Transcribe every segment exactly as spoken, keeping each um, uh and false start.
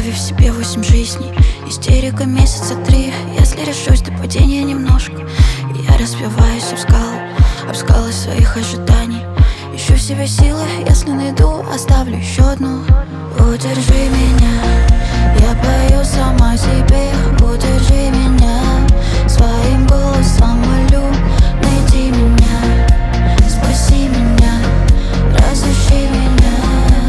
крови в себе восемь жизней. Истерика месяца три. Если решусь, до падения немножко, и я разбиваюсь об скалу, об скалы своих ожиданий. Ищу в себе силы, если найду, оставлю еще одну. Удержи меня, я пою сама себе. Удержи меня, своим голосом молю. Найди меня, спаси меня, разреши меня.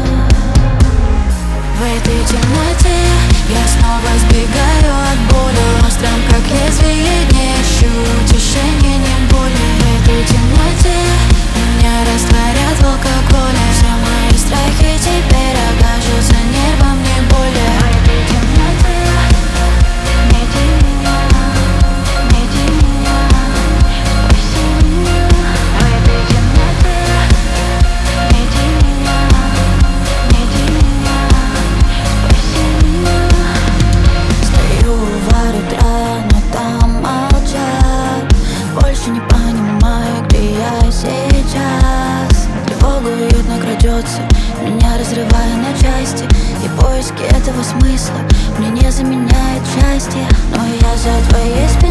В этой темноте я снова сбегаю от боли. Острым, как лезвие, не ищу утешения, не боли. В этой темноте меня растворят в алкоголе. Все мои страхи теперь окажутся небом, не более. В этой темноте найди меня, найди меня, спаси меня. В этой темноте найди меня, найди меня, спаси меня. Стою у ворот рано, там молчат. Больше не понимаю, где я сейчас. Тревога уютно крадется, меня разрывая на части. И поиски этого смысла мне не заменяет счастье. Но я за твоей спиной.